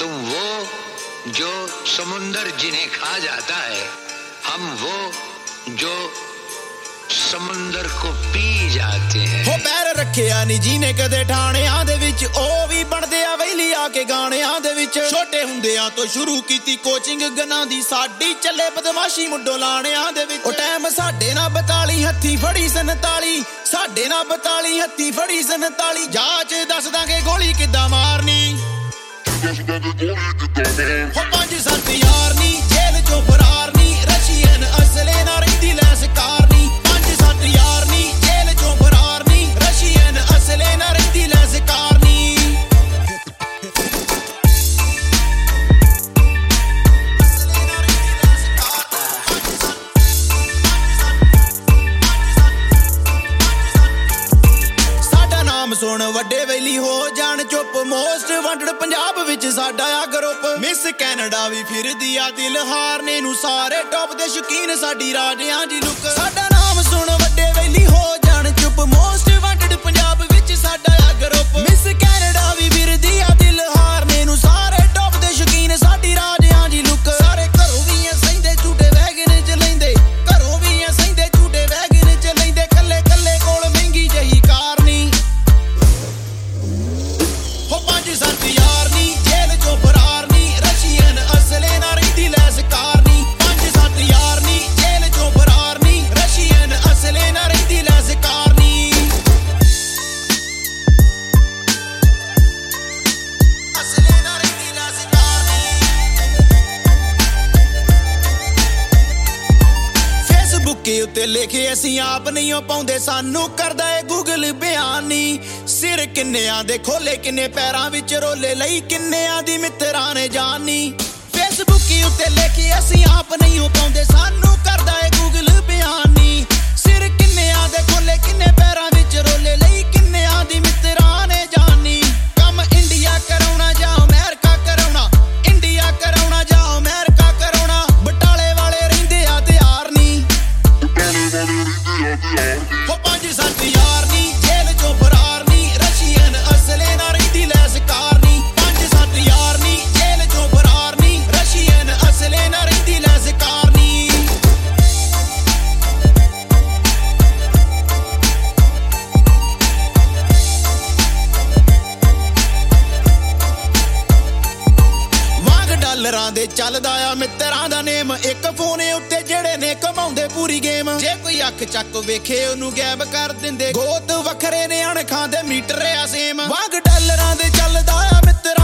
तुम वो जो समुंदर जिन्हें खा जाता है, हम वो जो ਸਮੁੰਦਰ ਕੋ ਪੀ ਜਾਤੇ ਹੈ। ਹੋ ਪੈਰ ਰੱਖਿਆ ਨਹੀਂ ਜੀਨੇ ਕਦੇ ਠਾਣਿਆਂ ਦੇ ਵਿੱਚ, ਉਹ ਵੀ ਬਣਦੇ ਆ ਵੈਲੀ ਆ ਕੇ ਗਾਣਿਆਂ ਦੇ ਵਿੱਚ। ਛੋਟੇ ਹੁੰਦਿਆਂ ਤੋਂ ਸ਼ੁਰੂ ਕੀਤੀ ਕੋਚਿੰਗ ਗਨਾਂ ਦੀ, ਸਾਡੀ ਚੱਲੇ ਬਦਮਾਸ਼ੀ ਮੁੱਢੋਂ ਲਾਣਿਆਂ ਦੇ ਵਿੱਚ। ਉਹ ਟਾਈਮ ਸਾਡੇ ਨਾਲ 42 ਹੱਥੀ ਫੜੀ 47, ਸਾਡੇ ਨਾਲ 42 ਹੱਥੀ ਫੜੀ 47। ਜਾਂਚ ਦੱਸ ਦਾਂਗੇ ਗੋਲੀ ਕਿੱਦਾਂ ਮਾਰਨੀ, ਹੋ 5-7 ਯਾਰ ਨੀ ਜੇਲ੍ਹ ਚੋਂ ਫਰਾਰ ਨੀ, ਰਸ਼ੀਅਨ ਅਸਲੇ ਨਾਲ ਰਹਿੰਦੀ ਲੈਸ ਕਾਰਨੀ। 5-7 ਯਾਰ ਨੀ ਜੇਲ੍ਹ ਚੋਂ ਫਰਾਰ ਨੀ, ਰਸ਼ੀਅਨ ਅਸਲੇ ਨਾਲ ਰਹਿੰਦੀ ਲੈਸ ਕਾਰਨੀ। ਸੁਣ ਵੱਡੇ ਵੈਲੀ ਹੋ ਜਾਣ ਚੁੱਪ, ਮੋਸਟ ਵਾਂਟਡ ਪੰਜਾਬ ਵਿੱਚ ਸਾਡਾ ਆ ਗਰੁੱਪ। ਮਿਸ ਕੈਨੇਡਾ ਵੀ ਫਿਰਦੀ ਆ ਦਿਲ ਹਾਰਨੇ ਨੂੰ, ਸਾਰੇ ਟੌਪ ਦੇ ਸ਼ੌਕੀਨ ਸਾਡੀ ਰਾਜਿਆਂ ਦੀ ਲੁੱਕ। ਸਾਡਾ ਨਾਮ ਸੁਣ ਵੱਡੇ ਵੈਲੀ ਹੋ ਜਾਣ ਚੁੱਪ, ਮੋਸਟ ਵਾਂਟਡ ਪੰਜਾਬ ਵਿੱਚ ਸਾਡਾ ਆ ਗਰੁੱਪ। ਮਿਸ ਕੈਨੇਡਾ ਵੀ ਫਿਰਦੀ ਆ ਦਿਲ ਹਾਰਨੇ ਨੂੰ, ਸਾਰੇ ਟੌਪ ਦੇ ਸ਼ੌਕੀਨ ਸਾਡੀ ਰਾਜਿਆਂ ਦੀ ਲੁੱਕ। ਸਾਰੇ ਘਰੋਂ ਵੀ ਐ ਸਹਿੰਦੇ ਝੂਟੇ ਵੈਗਨ ਚ ਲੈਂਦੇ, ਘਰੋਂ ਵੀ ਐ ਸਹਿੰਦੇ ਝੂਟੇ ਵੈਗਨ ਚ ਲੈਂਦੇ। ਕੱਲੇ ਕੱਲੇ ਕੋਲ ਮਹਿੰਗੀ ਜਹੀ ਕਾਰ ਨੀ, 5-7 ਯਾਰ ਨੀ ਜੇਲ੍ਹ ਚੋਂ ਫਰਾਰ ਨੀ, ਰਸ਼ੀਅਨ ਅਸਲੇ ਨਾਲ ਰਹਿੰਦੀ ਲੈਸ ਕਾਰਨੀ। 5-7 ਯਾਰ ਨੀ ਜੇਲ੍ਹ ਚੋਂ ਫਰਾਰ ਨੀ, ਰਸ਼ੀਅਨ ਅਸਲੇ ਨਾਲ ਰਹਿੰਦੀ ਲੈਸ ਕਾਰਨੀ। ਅਸਲੇ ਨਾਲ ਰਹਿੰਦੀ ਲੈਸ ਕਾਰਨੀ। ਫੇਸਬੁੱਕ ਉੱਤੇ ਲਿਖੇ ਅਸੀਂ ਆਪ ਨਹੀਂ ਪਾਉਂਦੇ, ਸਾਨੂੰ ਕਰਦਾ ਏ ਗੂਗਲ ਬਿਆਨ ਨੀ। ਸਿਰ ਕਿੰਨਿਆਂ ਦੇ ਖੋਲੇ, ਕਿੰਨੇ ਪੈਰਾਂ ਵਿੱਚ ਰੋਲੇ ਲਈ, ਕਿੰਨਿਆਂ ਦੀ ਮਿੱਤਰਾਂ ਨੇ ਜਾਨੀ। ਫੇਸਬੁੱਕ ਉੱਤੇ ਲਿਖੇ ਅਸੀਂ ਆਪ ਨਹੀਂ ਪਾਉਂਦੇ, ਸਾਨੂੰ ਕਰਦਾ ਏ ਗੂਗਲ ਬਿਆਨ ਨੀ। ਸਿਰ ਕਿੰਨਿਆਂ ਦੇ ਖੋਲੇ, ਕਿੰਨੇ ਪੈਰਾਂ ਵਿੱਚ ਰੋਲੇ ਲਈ, ਕਿੰਨਿਆਂ ਦੀ ਮਿੱਤਰਾਂ ਨੇ ਜਾਨੀ। ਕੰਮ ਇੰਡੀਆ ਕਰਾਉਣਾ ਜਾਂ ਅਮਰੀਕਾ ਕਰਾਉਣਾ, ਇੰਡੀਆ ਕਰਾਉਣਾ ਜਾਂ ਅਮਰੀਕਾ ਕਰਾਉਣਾ। ਬਟਾਲੇ ਵਾਲੇ ਰਹਿੰਦੇ ਆ ਤਿਆਰ ਨੀ, ਹੋ 5-7 ਯਾਰ ਨੀ ਜੇਲ੍ਹ ਚੋਂ ਫਰਾਰ ਨੀ, ਰਸ਼ੀਅਨ ਅਸਲੇ ਨਾਲ ਰਹਿੰਦੀ ਲੈਸ ਕਾਰਨੀ। 5-7 ਯਾਰ ਨੀ ਜੇਲ੍ਹ ਚੋਂ ਫਰਾਰ ਨੀ, ਰਸ਼ੀਅਨ ਅਸਲੇ ਨਾਲ ਰਹਿੰਦੀ ਲੈਸ ਕਾਰਨੀ। ਵਾਂਗ ਡਾਲਰਾਂ ਦੇ ਚੱਲਦਾ ਆ ਮਿੱਤਰਾਂ ਦਾ ਨੇਮ, ਇੱਕ ਫੋਨ ਉੱਤੇ ਜਿਹੜੇ ਨੇ ਕਮਾਉਂਦੇ ਪੂਰੀ ਗੇਮ। ਜੇ ਕੋਈ ਅੱਖ ਚੱਕ ਵੇਖੇ ਉਹਨੂੰ ਗਾਇਬ ਕਰ ਦਿੰਦੇ, ਗੋਤ ਵੱਖਰੇ ਨੇ ਅਣਖਾਂ ਦੇ ਮੀਟਰ ਆ ਸੇਮ। ਵਾਂਗ ਡਾਲਰਾਂ ਦੇ ਚੱਲਦਾ ਆ ਮਿੱਤਰਾਂ